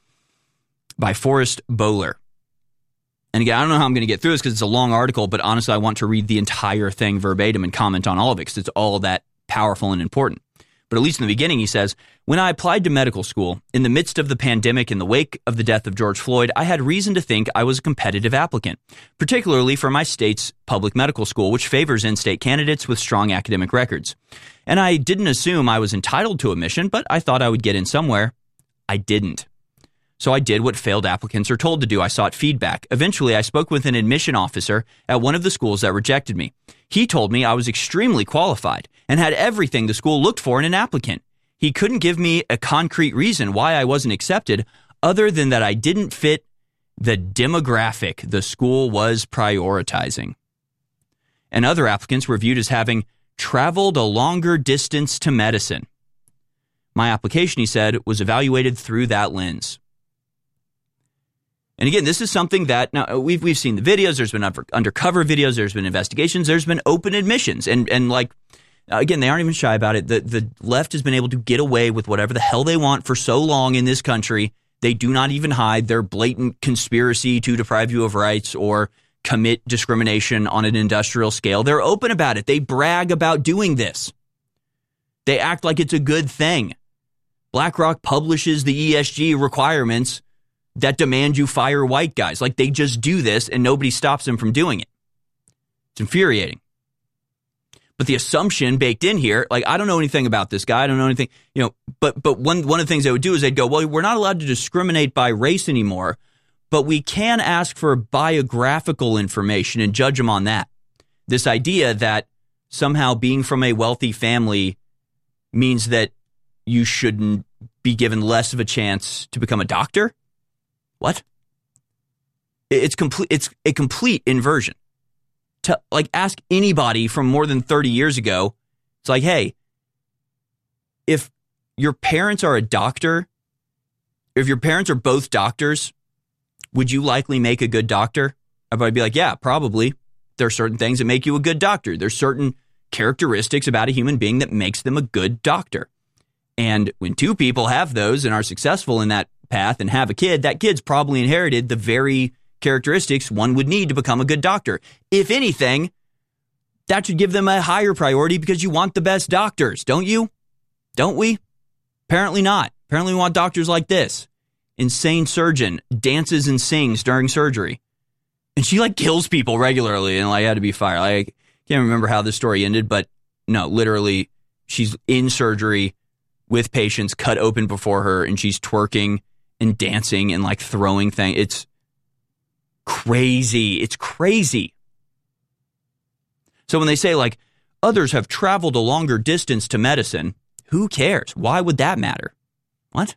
S5: by Forrest Bowler. And again, I don't know how I'm going to get through this because it's a long article, but honestly, I want to read the entire thing verbatim and comment on all of it because it's all that powerful and important. But at least in the beginning, he says, when I applied to medical school, in the midst of the pandemic in the wake of the death of George Floyd, I had reason to think I was a competitive applicant, particularly for my state's public medical school, which favors in-state candidates with strong academic records. And I didn't assume I was entitled to admission, but I thought I would get in somewhere. I didn't. So I did what failed applicants are told to do. I sought feedback. Eventually, I spoke with an admission officer at one of the schools that rejected me. He told me I was extremely qualified and had everything the school looked for in an applicant. He couldn't give me a concrete reason why I wasn't accepted other than that I didn't fit the demographic the school was prioritizing. And other applicants were viewed as having traveled a longer distance to medicine. My application, he said, was evaluated through that lens. And again, this is something that now we've we've seen the videos. There's been under, undercover videos. There's been investigations. There's been open admissions, and and like again, they aren't even shy about it. The the left has been able to get away with whatever the hell they want for so long in this country. They do not even hide their blatant conspiracy to deprive you of rights or commit discrimination on an industrial scale. They're open about it. They brag about doing this. They act like it's a good thing. BlackRock publishes the E S G requirements that demand you fire white guys. Like they just do this and nobody stops them from doing it. It's infuriating. But the assumption baked in here, like I don't know anything about this guy. I don't know anything, you know, but but one, one of the things they would do is they'd go, well, we're not allowed to discriminate by race anymore, but we can ask for biographical information and judge them on that. This idea that somehow being from a wealthy family means that you shouldn't be given less of a chance to become a doctor. What? It's complete. It's a complete inversion. To like ask anybody from more than thirty years ago. It's like, hey, if your parents are a doctor, if your parents are both doctors, would you likely make a good doctor? I'd be like, yeah, probably. There are certain things that make you a good doctor. There's certain characteristics about a human being that makes them a good doctor. And when two people have those and are successful in that path and have a kid, that kid's probably inherited the very characteristics one would need to become a good doctor. If anything, that should give them a higher priority because you want the best doctors, don't you? Don't we? Apparently not. Apparently we want doctors like this. Insane surgeon, dances and sings during surgery. And she like kills people regularly and like had to be fired. I can't remember how this story ended, but no, literally she's in surgery with patients cut open before her and she's twerking and dancing and like throwing things. It's crazy. It's crazy. So when they say like, Others have traveled a longer distance to medicine. Who cares? Why would that matter? What?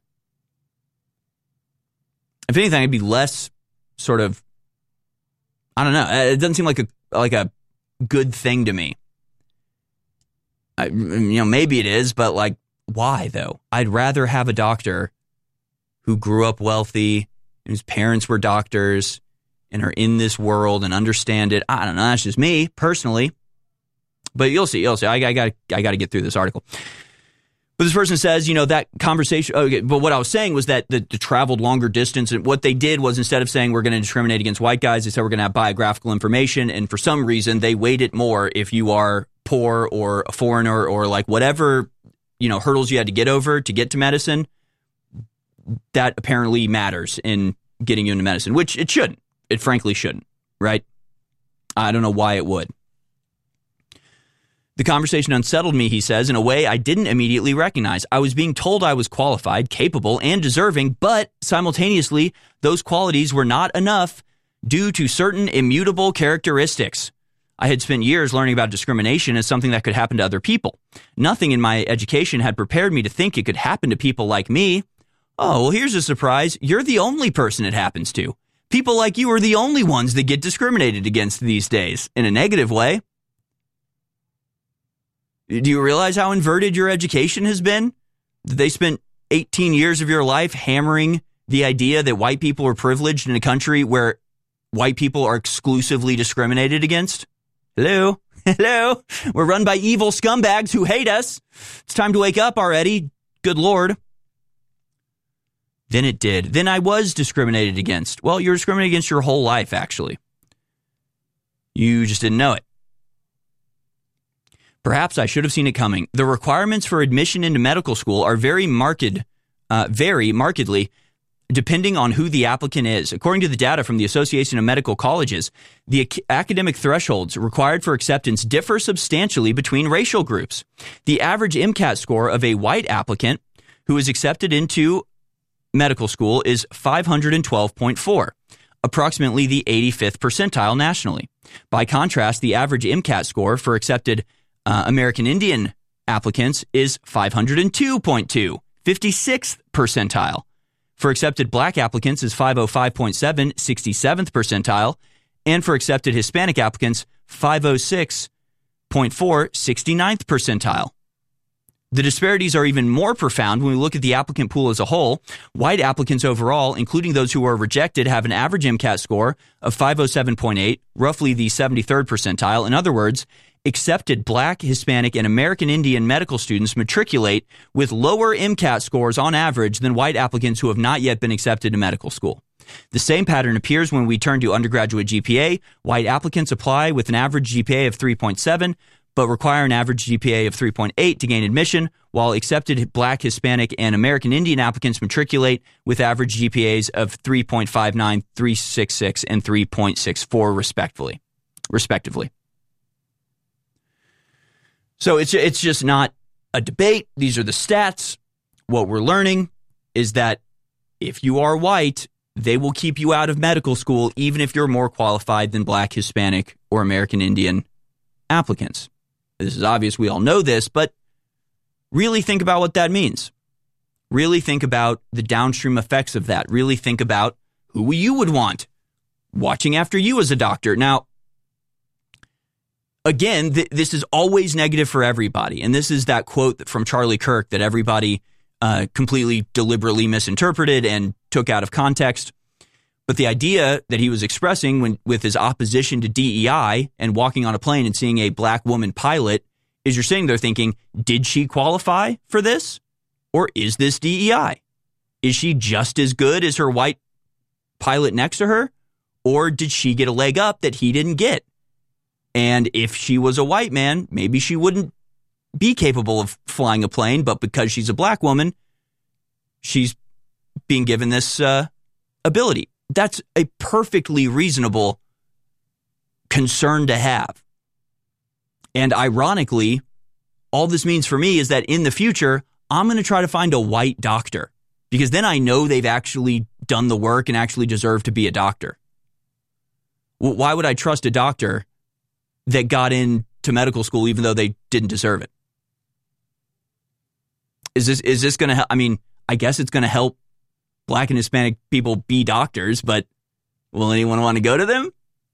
S5: If anything, I'd be less sort of, I don't know. It doesn't seem like a like a good thing to me. I, you know, maybe it is, but like, why though? I'd rather have a doctor who grew up wealthy, whose parents were doctors, and are in this world and understand it. I don't know. That's just me personally. But you'll see. You'll see. I, I got. I got to get through this article. But this person says, you know, that conversation. Okay, but what I was saying was that the, the traveled longer distance, and what they did was instead of saying we're going to discriminate against white guys, they said we're going to have biographical information. And for some reason, they weight it more if you are poor or a foreigner or like whatever, you know, hurdles you had to get over to get to medicine. That apparently matters in getting you into medicine, which it shouldn't. It frankly shouldn't, right? I don't know why it would. The conversation unsettled me, he says, in a way I didn't immediately recognize. I was being told I was qualified, capable, and deserving, but simultaneously, those qualities were not enough due to certain immutable characteristics. I had spent years learning about discrimination as something that could happen to other people. Nothing in my education had prepared me to think it could happen to people like me. Oh, well, here's a surprise. You're the only person it happens to. People like you are the only ones that get discriminated against these days, in a negative way. Do you realize how inverted your education has been? They spent eighteen years of your life hammering the idea that white people are privileged in a country where white people are exclusively discriminated against? Hello? Hello? We're run by evil scumbags who hate us. It's time to wake up already. Good Lord. Then it did. Then I was discriminated against. Well, you're discriminated against your whole life, actually. You just didn't know it. Perhaps I should have seen it coming. The requirements for admission into medical school are very marked, uh, vary markedly depending on who the applicant is. According to the data from the Association of Medical Colleges, the ac- academic thresholds required for acceptance differ substantially between racial groups. The average MCAT score of a white applicant who is accepted into medical school is five hundred twelve point four, approximately the eighty-fifth percentile nationally. By contrast, the average MCAT score for accepted Uh, American Indian applicants is five hundred two point two, fifty-sixth percentile. For accepted black applicants is five oh five point seven, sixty-seventh percentile. And for accepted Hispanic applicants, five oh six point four, sixty-ninth percentile. The disparities are even more profound when we look at the applicant pool as a whole. White applicants overall, including those who are rejected, have an average MCAT score of five oh seven point eight, roughly the seventy-third percentile. In other words, accepted black, Hispanic, and American Indian medical students matriculate with lower MCAT scores on average than white applicants who have not yet been accepted to medical school. The same pattern appears when we turn to undergraduate G P A. White applicants apply with an average G P A of three point seven, but require an average G P A of three point eight to gain admission, while accepted black, Hispanic, and American Indian applicants matriculate with average G P As of three point five nine, three point six six, and three point six four, respectively. respectively. So it's it's just not a debate. These are the stats. What we're learning is that if you are white, they will keep you out of medical school even if you're more qualified than black, Hispanic, or American Indian applicants. This is obvious. We all know this, but really think about what that means. Really think about the downstream effects of that. Really think about who you would want watching after you as a doctor. Now, Again, th- this is always negative for everybody. And this is that quote from Charlie Kirk that everybody uh, completely deliberately misinterpreted and took out of context. But the idea that he was expressing when with his opposition to D E I and walking on a plane and seeing a black woman pilot is you're sitting there thinking, did she qualify for this? Or is this D E I? Is she just as good as her white pilot next to her? Or did she get a leg up that he didn't get? And if she was a white man, maybe she wouldn't be capable of flying a plane, but because she's a black woman, she's being given this uh, ability. That's a perfectly reasonable concern to have. And ironically, all this means for me is that in the future, I'm going to try to find a white doctor because then I know they've actually done the work and actually deserve to be a doctor. Why would I trust a doctor that got in to medical school even though they didn't deserve it. Is this is this going to help? I mean, I guess it's going to help Black and Hispanic people be doctors, but will anyone want to go to them?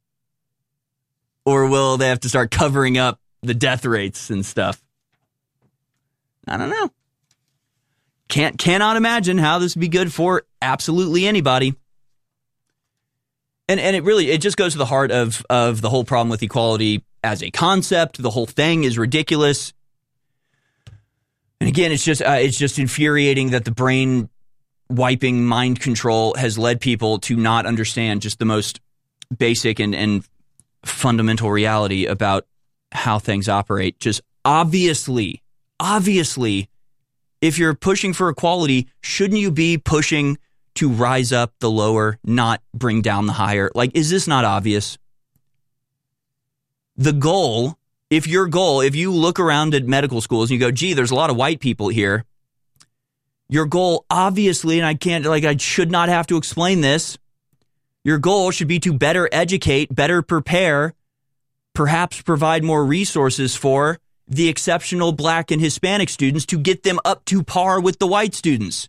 S5: Or will they have to start covering up the death rates and stuff? I don't know. Can't cannot imagine how this would be good for absolutely anybody. And and it really it just goes to the heart of of the whole problem with equality as a concept. The whole thing is ridiculous. And again, it's just uh, it's just infuriating that the brain wiping mind control has led people to not understand just the most basic and and fundamental reality about how things operate. Just obviously, obviously, if you're pushing for equality, shouldn't you be pushing to rise up the lower, not bring down the higher? Like, is this not obvious? The goal, if your goal, if you look around at medical schools and you go, gee, there's a lot of white people here, your goal, obviously, and I can't, like, I should not have to explain this, your goal should be to better educate, better prepare, perhaps provide more resources for the exceptional Black and Hispanic students to get them up to par with the white students.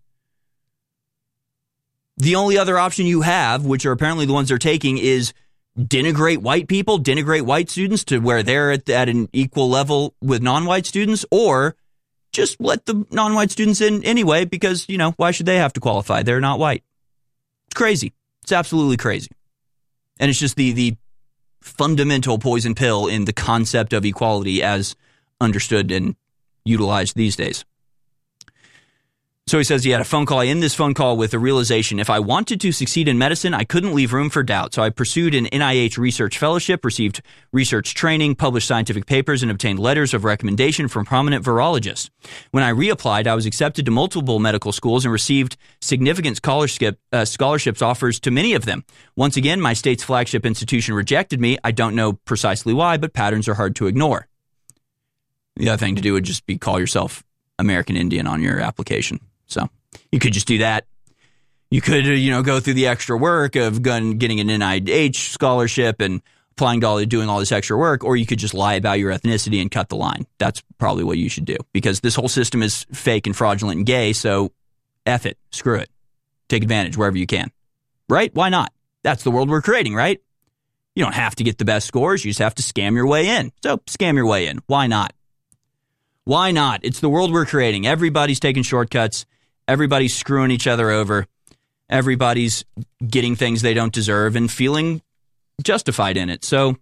S5: The only other option you have, which are apparently the ones they're taking, is denigrate white people, denigrate white students to where they're at, at an equal level with non-white students, or just let the non-white students in anyway because, you know, why should they have to qualify? They're not white. It's crazy. It's absolutely crazy. And it's just the the fundamental poison pill in the concept of equality as understood and utilized these days. So he says he had a phone call. I end this phone call with a realization. If I wanted to succeed in medicine, I couldn't leave room for doubt. So I pursued an N I H research fellowship, received research training, published scientific papers, and obtained letters of recommendation from prominent virologists. When I reapplied, I was accepted to multiple medical schools and received significant scholarship uh, scholarships offers to many of them. Once again, my state's flagship institution rejected me. I don't know precisely why, but patterns are hard to ignore. The other thing to do would just be call yourself American Indian on your application. So you could just do that. You could, you know, go through the extra work of getting an N I H scholarship and applying to all, doing all this extra work, or you could just lie about your ethnicity and cut the line. That's probably what you should do because this whole system is fake and fraudulent and gay. So F it, screw it, take advantage wherever you can, right? Why not? That's the world we're creating, right? You don't have to get the best scores. You just have to scam your way in. So scam your way in. Why not? Why not? It's the world we're creating. Everybody's taking shortcuts. Everybody's screwing each other over. Everybody's getting things they don't deserve and feeling justified in it. So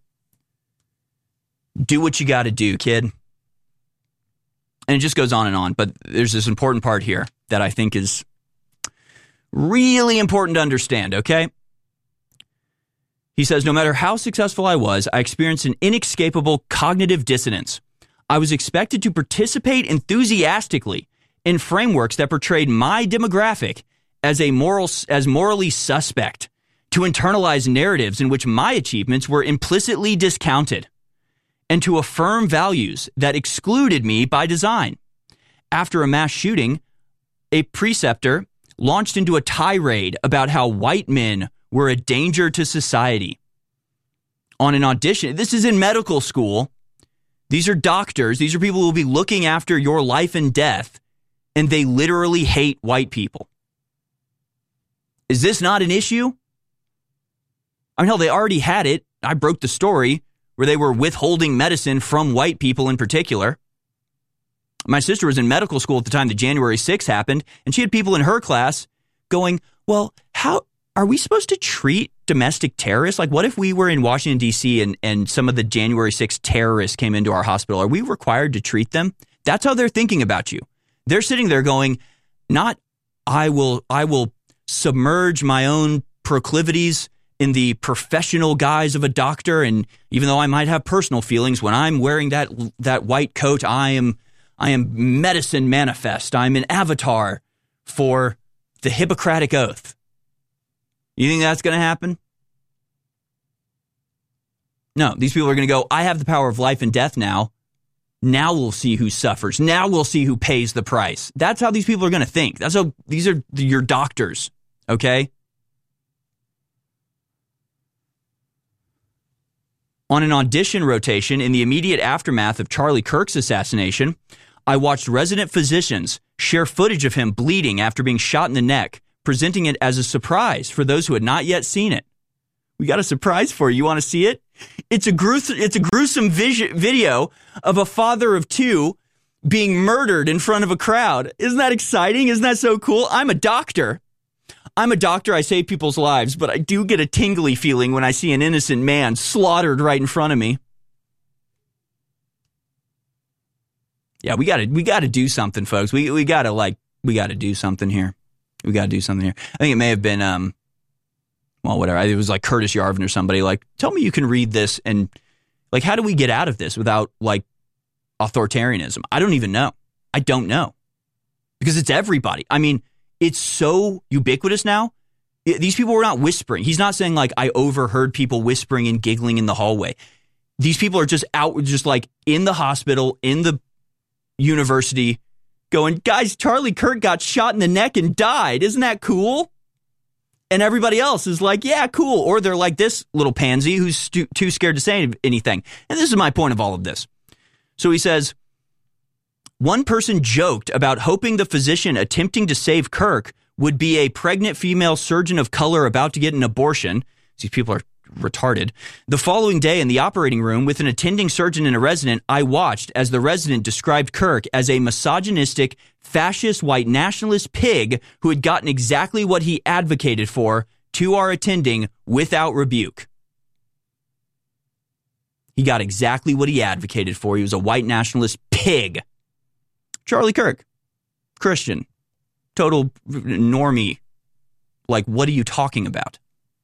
S5: do what you got to do, kid. And it just goes on and on. But there's this important part here that I think is really important to understand, okay? He says, no matter how successful I was, I experienced an inescapable cognitive dissonance. I was expected to participate enthusiastically in frameworks that portrayed my demographic as a moral, as morally suspect, to internalize narratives in which my achievements were implicitly discounted, and to affirm values that excluded me by design. After a mass shooting, a preceptor launched into a tirade about how white men were a danger to society. On an audition, this is in medical school. These are doctors. These are people who will be looking after your life and death, and they literally hate white people. Is this not an issue? I mean, hell, they already had it. I broke the story where they were withholding medicine from white people in particular. My sister was in medical school at the time that January sixth happened, and she had people in her class going, well, how are we supposed to treat domestic terrorists? Like, what if we were in Washington, D C, and, and some of the January sixth terrorists came into our hospital? Are we required to treat them? That's how they're thinking about you. They're sitting there going, not, I will, I will submerge my own proclivities in the professional guise of a doctor. And even though I might have personal feelings, when I'm wearing that, that white coat, I am, I am medicine manifest. I'm an avatar for the Hippocratic Oath. You think that's going to happen? No, these people are going to go, I have the power of life and death now. Now we'll see who suffers. Now we'll see who pays the price. That's how these people are going to think. That's how these are your doctors, okay? On an audition rotation in the immediate aftermath of Charlie Kirk's assassination, I watched resident physicians share footage of him bleeding after being shot in the neck, presenting it as a surprise for those who had not yet seen it. We got a surprise for you. You want to see it? It's a gruesome, it's a gruesome vision, video of a father of two being murdered in front of a crowd. Isn't that exciting? Isn't that so cool? I'm a doctor. I'm a doctor. I save people's lives, but I do get a tingly feeling when I see an innocent man slaughtered right in front of me. Yeah, we got to we got to do something, folks. We we got to like we got to do something here. We got to do something here. I think it may have been um well, whatever. It was like Curtis Yarvin or somebody like, "Tell me you can read this," and like, how do we get out of this without like authoritarianism? I don't even know. I don't know. Because it's everybody. I mean, it's so ubiquitous now. These people were not whispering. He's not saying like, I overheard people whispering and giggling in the hallway. These people are just out, just like in the hospital, in the university, going, guys, Charlie Kirk got shot in the neck and died. Isn't that cool? And everybody else is like, yeah, cool. Or they're like this little pansy who's stu- too scared to say anything. And this is my point of all of this. So he says, one person joked about hoping the physician attempting to save Kirk would be a pregnant female surgeon of color about to get an abortion. These people are retarded. The following day in the operating room with an attending surgeon and a resident, I watched as the resident described Kirk as a misogynistic, fascist, white nationalist pig who had gotten exactly what he advocated for to our attending without rebuke. He got exactly what he advocated for. He was a white nationalist pig. Charlie Kirk, Christian, total normie. Like, what are you talking about?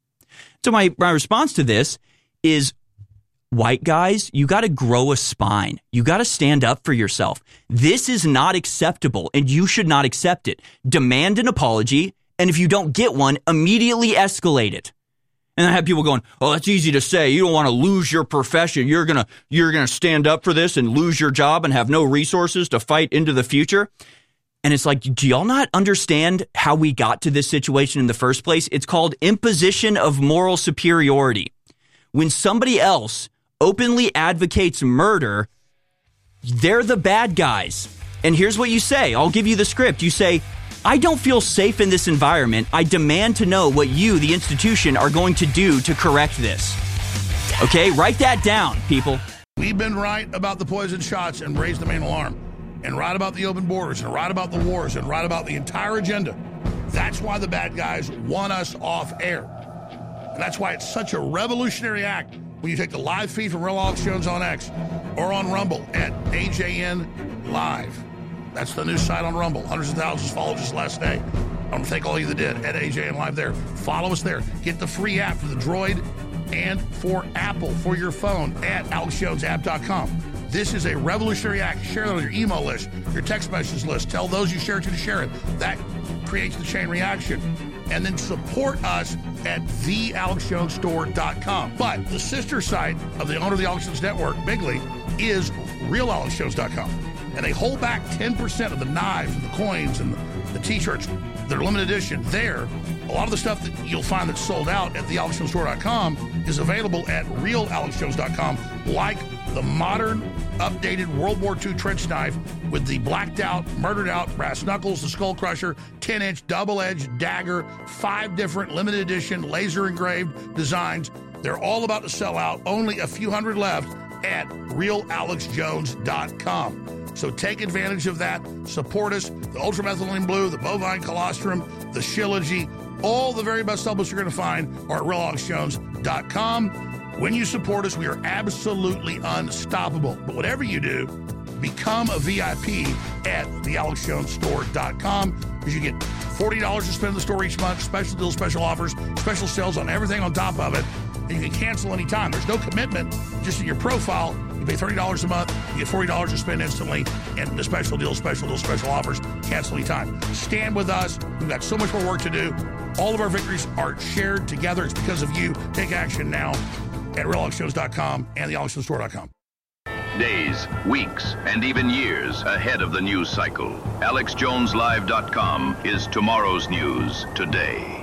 S5: So my, my response to this is, white guys, you got to grow a spine. You got to stand up for yourself. This is not acceptable, and you should not accept it. Demand an apology, and if you don't get one, immediately escalate it. And I have people going, oh, that's easy to say. You don't want to lose your profession. You're going to you're going to stand up for this and lose your job and have no resources to fight into the future. And it's like, do y'all not understand how we got to this situation in the first place? It's called imposition of moral superiority. When somebody else openly advocates murder, they're the bad guys. And here's what you say. I'll give you the script. You say, I don't feel safe in this environment. I demand to know what you, the institution, are going to do to correct this. Okay, write that down, people.
S9: We've been right about the poison shots and raised the main alarm, and right about the open borders, and right about the wars, and right about the entire agenda. That's why the bad guys want us off air. And that's why it's such a revolutionary act when you take the live feed from Real Alex Jones on X or on Rumble at A J N Live. That's the new site on Rumble. Hundreds of thousands followed just last day. I want to thank all of you that did at A J N Live there. Follow us there. Get the free app for the Droid and for Apple for your phone at alex jones app dot com. This is a revolutionary act. Share that on your email list, your text message list. Tell those you share it to to share it. That creates the chain reaction. And then support us at the alex jones store dot com. But the sister site of the owner of the Alex Jones Network, Bigley, is real alex jones dot com. And they hold back ten percent of the knives and the coins and the, the T-shirts. They're limited edition. There, a lot of the stuff that you'll find that's sold out at the alex jones store dot com is available at real alex jones dot com, like the modern, updated World War Two trench knife with the blacked out, murdered out brass knuckles, the skull crusher, ten inch double-edged dagger, five different limited edition laser engraved designs. They're all about to sell out. Only a few hundred left at real alex jones dot com. So take advantage of that. Support us. The ultramethylene blue, the bovine colostrum, the Shilajit, all the very best supplements you're going to find are at real alex jones dot com. When you support us, we are absolutely unstoppable. But whatever you do, become a V I P at the alex jones store dot com, because you get forty dollars to spend in the store each month, special deals, special offers, special sales on everything on top of it, and you can cancel anytime. There's no commitment, just in your profile. You pay thirty dollars a month, you get forty dollars to spend instantly, and the special deals, special deals, special offers, cancel anytime. Stand with us. We've got so much more work to do. All of our victories are shared together. It's because of you. Take action now at real alex jones dot com and the alex jones store dot com.
S16: Days, weeks, and even years ahead of the news cycle. alex jones live dot com is tomorrow's news today.